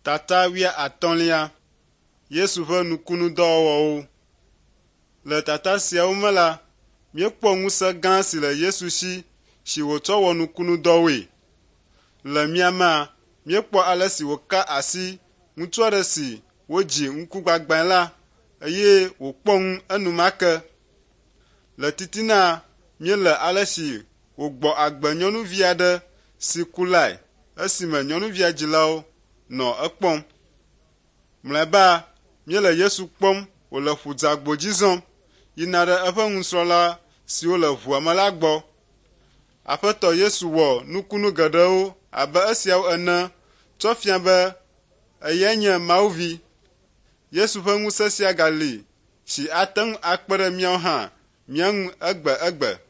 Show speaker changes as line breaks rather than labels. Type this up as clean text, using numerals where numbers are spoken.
Tata wia atɔ̃lia, Yesu ƒe nukunudɔwɔwɔwo. Le tata siawo me la, míekpɔ ŋusẽ gã si le Yesu si wòtsɔ wɔ nukunudɔwoe. Le mía mea, míekpɔ ale si wòka asi ŋutsu aɖe si wodzi ŋkugbagbã la, eye wòkpɔ ŋu enumake. Le titina, míele ale si wògbɔ agbe nyɔnuvi aɖe si ku lae, esime nyɔnuvia dzilawo nɔ ekpɔm. Mlɔeba, míele Yesu kpɔm wòle ƒudzagbo dzi zɔm yina ɖe eƒe nusrɔ̃la siwo le ʋua me la gbɔ. Aƒetɔ Yesu wɔ nukunu geɖewo abe esiawo ene tsɔ fia be eyae nye Mawu vi. Yesu ƒe ŋusẽ sia gali si ate ŋu akpe ɖe míawo hã mía ŋu egbe.